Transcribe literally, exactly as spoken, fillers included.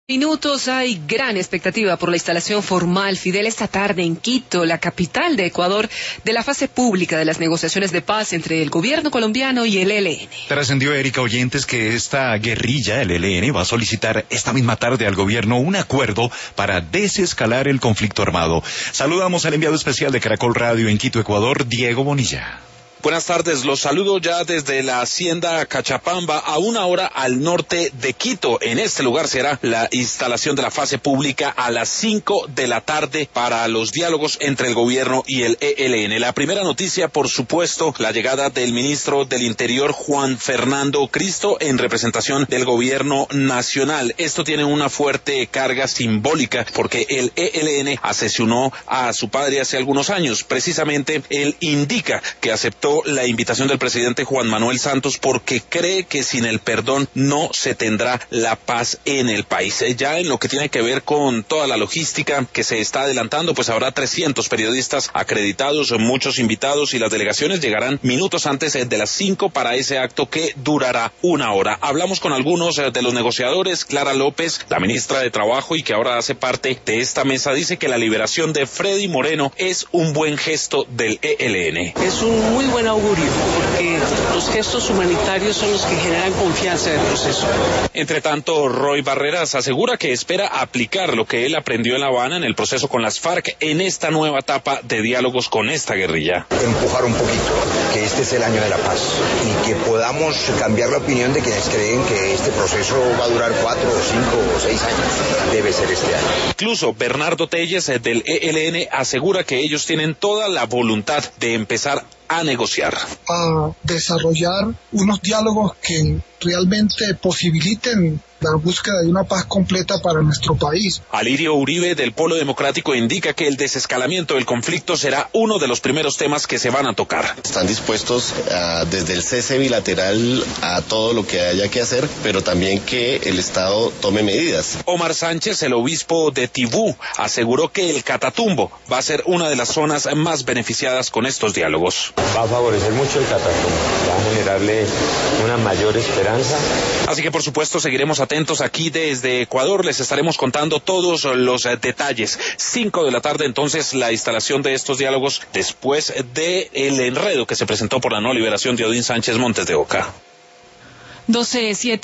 Minutos, hay gran expectativa por la instalación formal, Fidel, esta tarde en Quito, la capital de Ecuador, de la fase pública de las negociaciones de paz entre el gobierno colombiano y el E L N. Trascendió, Erika Oyentes, que esta guerrilla, el E L N, va a solicitar esta misma tarde al gobierno un acuerdo para desescalar el conflicto armado. Saludamos al enviado especial de Caracol Radio en Quito, Ecuador, Diego Bonilla. Buenas tardes, los saludo ya desde la hacienda Cachapamba, a una hora al norte de Quito. En este lugar será la instalación de la fase pública a las cinco de la tarde para los diálogos entre el gobierno y el E L N. La primera noticia, por supuesto, la llegada del ministro del Interior, Juan Fernando Cristo, en representación del gobierno nacional. Esto tiene una fuerte carga simbólica porque el E L N asesinó a su padre hace algunos años. Precisamente, él indica que aceptó la invitación del presidente Juan Manuel Santos porque cree que sin el perdón no se tendrá la paz en el país. Ya en lo que tiene que ver con toda la logística que se está adelantando, pues habrá trescientos periodistas acreditados, muchos invitados, y las delegaciones llegarán minutos antes de las cinco para ese acto que durará una hora. Hablamos con algunos de los negociadores. Clara López, la ministra de Trabajo y que ahora hace parte de esta mesa, dice que la liberación de Freddy Moreno es un buen gesto del E L N. Es un muy buen augurio, porque los gestos humanitarios son los que generan confianza en el proceso. Entre tanto, Roy Barreras asegura que espera aplicar lo que él aprendió en La Habana en el proceso con las FARC en esta nueva etapa de diálogos con esta guerrilla. Empujar un poquito, que este es el año de la paz y que podamos cambiar la opinión de quienes creen que este proceso va a durar cuatro o cinco o seis años. Debe ser este año. Incluso Bernardo Telles del E L N asegura que ellos tienen toda la voluntad de empezar a negociar. A desarrollar unos diálogos que realmente posibiliten la búsqueda de una paz completa para nuestro país. Alirio Uribe del Polo Democrático indica que el desescalamiento del conflicto será uno de los primeros temas que se van a tocar. Están dispuestos a, desde el cese bilateral a todo lo que haya que hacer, pero también que el Estado tome medidas. Omar Sánchez, el obispo de Tibú, aseguró que el Catatumbo va a ser una de las zonas más beneficiadas con estos diálogos. Va a favorecer mucho el Catatumbo, va a generarle una mayor esperanza. Así que por supuesto seguiremos atentos aquí desde Ecuador, les estaremos contando todos los detalles. Cinco de la tarde entonces la instalación de estos diálogos después de el enredo que se presentó por la no liberación de Odín Sánchez Montes de Oca. doce siete